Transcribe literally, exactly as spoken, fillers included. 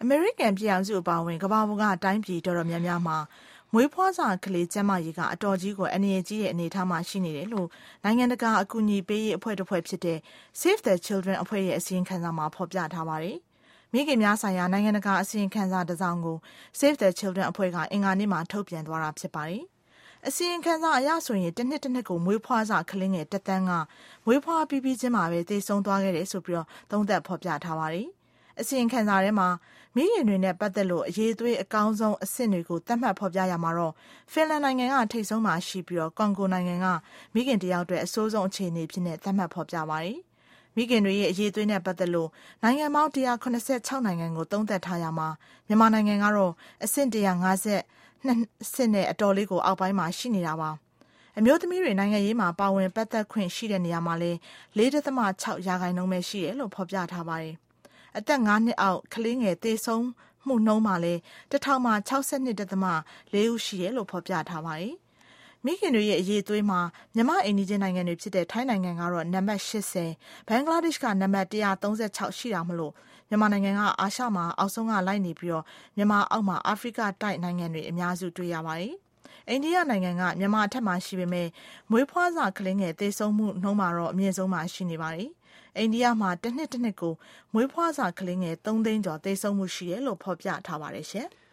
အမေရိကန်ပြည်ထောင်စုအပါအဝင်ကမ္ဘာပေါ်ကအတိုင်းပြည်တော်တော်များများမှာမွေးဖွားစာကလေးကျန်းမာရေးကအတော်ကြီးကိုအန္တရာယ်ကြီးတဲ့အနေအထားမှာရှိနေတယ်လို့နိုင်ငံတကာအကူအညီပေးရေးအဖွဲ့တစ်ဖွဲ့ဖြစ်တဲ့ Save the Children အဖွဲ့ရဲ့အစီရင်ခံစာမှာဖော်ပြထားပါတယ်။မိခင်များဆိုင်ရာနိုင်ငံတကာအစီရင်ခံစာတစ်စောင်ကို Save the Children အဖွဲ့ကအင်္ဂါနေ့မှာထုတ်ပြန်သွားတာဖြစ်ပါတယ်။အစီရင်ခံစာအရဆိုရင်တစ်နှစ်တစ်နှစ်ကိုမွေးဖွားစာကလေးငယ်တစ်သန်းကမွေးဖွားပြီးပြီးချင်းမှာပဲသေဆုံးသွားခဲ့တယ်ဆိုပြီးတော့သုံးသပ်ဖော်ပြထားပါတယ်။အစီရင်ခံစာထဲမှာမိခင်တွေနဲ့ပတ်သက်လို့အရေးသွေးအကောင်းဆုံးအဆင့်တွေကိုသတ်မှတ်ဖော်ပြရမှာတော့ဖင်လန်နိုင်ငံကထိပ်ဆုံးမှာရှိပြီးတော့ကွန်ဂိုနိုင်ငံကမိခင်တယောက်အတွက်အဆိုးဆုံးအခြေအနေဖြစ်နေသတ်မှတ်ဖော်ပြပါတယ်။မိခင်တွေရဲ့အရေးသွေးနဲ့ပတ်သက်လို့နိုင်ငံပေါင်းone hundred eighty-sixနိုင်ငံကိုသုံးသပ်ထားရမှာမြန်မာနိုင်ငံကတော့အဆင့်one hundred fifty-twoဆင့်နဲ့အတော်လေးကိုအောက်ပိုင်းမှာရှိနေတာပါ။အမျိုးသမီးတွေနိုင်ငံရေးမှာပါဝင်ပတ်သက်ခွင့်ရှိတဲ့နေရာမှာလဲfour point sixရာခိုင်နှုန်းပဲရှိတယ်လို့ဖော်ပြထားပါတယ်။အသက်fiveနှစ်အောက်ကလေးငယ်သေဆုံးမှုနှုန်းမှာလဲone thousandမှာsixty-two point fourဦးရှိတယ်လို့ဖော်ပြထားပါတယ်။မိခင်တွေရဲ့အရေးသွေးမှာမြန်မာအိမ်နီးချင်းနိုင်ငံတွေဖြစ်တဲ့ထိုင်းနိုင်ငံကတော့နံပါတ်eightyဘင်္ဂလားဒေ့ရှ်ကနံပါတ်one thirty-sixရှိတာမလို့မြန်မာနိုင်ငံကအာရှမှာအောက်ဆုံးကလိုက်နေပြီးတော့မြန်မာအောက်မှာအာဖရိကတိုက်နိုင်ငံတွေအများစုတွေ့ရပါတယ်။အိန္ဒိယနိုင်ငံကမြန်မာအထက်မှာရှိပေမဲ့မွေးဖွားစာကလေးငယ်သေဆုံးမှုနှုန်းမှာတော့အမြင့်ဆုံးမှာရှိနေပါတယ်။အိန္ဒိယမှာတစ်နှစ်တစ်နှစ်ကိုမွေးဖွားစာကလေးငယ်threeသိန်းကျော်သေဆုံးမှုရှိတယ်လို့ဖော်ပြထားပါတယ်ရှင်။